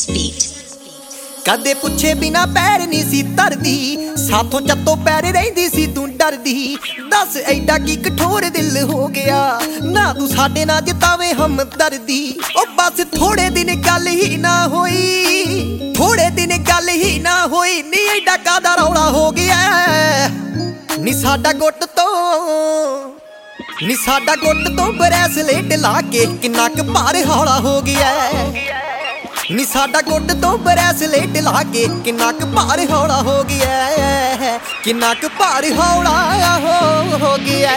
this beat. कदे पुछे बिना पैर नहीं सी तरदी, साथों जत्तों पैर रहिंदी सी तू डरदी। दस ऐडा की कठोर दिल हो गया ना, तू साडे ना जितावे हम दर्दी। ओ बस थोड़े दिन गल ही ना होई, थोड़े दिन गल ही ना होई, नी ऐडा कादा रौला हो गया। नी साडा गुट तो नी साडा गुट तो ब्रेसलेट ला के किन्ना क भार हौला हो गया। नी साडा गुट तो ब्रेसलेट ला के किन्ना क भार हौला हो गया, किन्ना क भार हौला हो गया।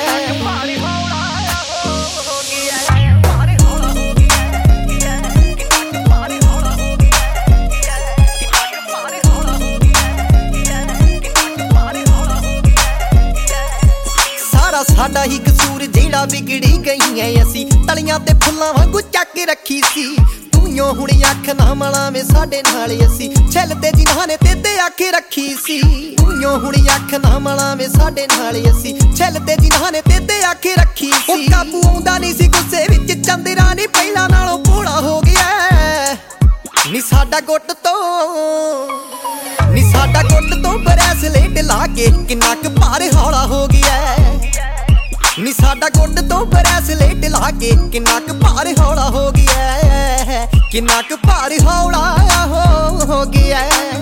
सारा साडा ही कसूर जेड़ा बिगड़ी गई है, असी तलियां ते फुल्लां वांगू चक रखी सी। तूं हुण अख ना मलावे साडे नाल, असी छिल ते जिन्हां ने तेते अख रखी सी। तूं हुण अख ना मलावे साडे नाल, असी छिल ते जिन्हां ने तेते अख रखी सी। ओ काबू आउंदा नहीं सी गुस्से विच, चंदरा नी पहिलां नालों भोला हो गया। नी साडा गुट तो नी साडा गुट तो ब्रेसलेट ला के किन्ना क भार हौला हो गया। नी साडा गुट तो ब्रेसलेट ला के किन्ना क भार हौला हो गया, किन्ना क भार हौला हो गया।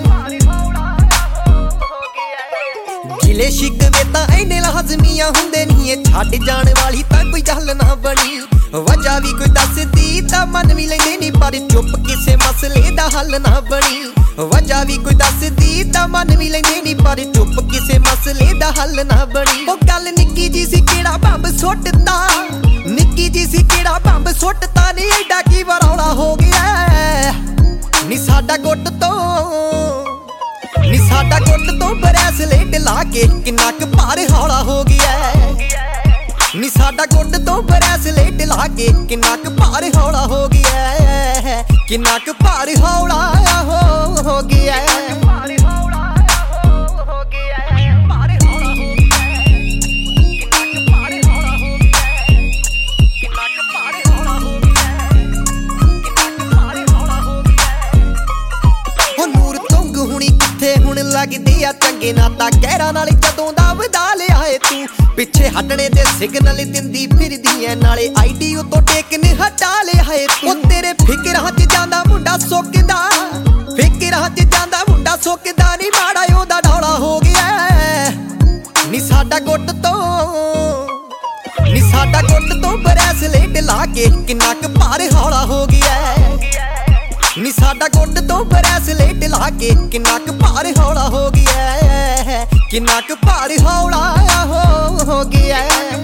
गिले शिकवे तां इन्ने लाज़मियां हुंदे नहीं, ये छड्ड जाण वाली तां कोई गल ना बनी। वजह भी कोई दसदी तां मन भी लैंदे नहीं, पर चुप किसे मसले दा हल ना बनी। वजह भी कोई दसदी तां मन भी लैंदे नहीं, पर चुप किसे मसले दा हल ना बनी। ओ गल निक्की जी सी केड़ा बंब सुट्टदा, निक्की जी सी केड़ा बंब सुट्टदा, नी ऐडा की वरौला हो गया। नी साडा गुट तो नी साडा गुट तो ब्रेसलेट ला के किन्ना क भार हौला हो गया। नी साडा गुट तो ब्रेसलेट ला के किन्ना क भार हौला हो गया, किन्ना क भार हौला हो गया। हुण लगदी आ चंगे नाता गहरा नाल जदों दा वधा लिया है। तू पिछे हटने दे सिग्नल दिंदी फिरदी ऐ, नाले आईडी तो टेकन हटा लिया है। तू तेरे फिकरां च जांदा मुंडा सुकदा, फिकरां च जांदा मुंडा सुकदा, नी माड़ा ओदा डौला हो गया। नी साडा गुट तो नी साडा गुट तो ब्रेसलेट ला के किन्ना क भार हौला हो गया। नी साडा गुट तो ब्रेसलेट ला के किन्ना क भार हौला हो गया, किन्ना क भार हौला हो गया।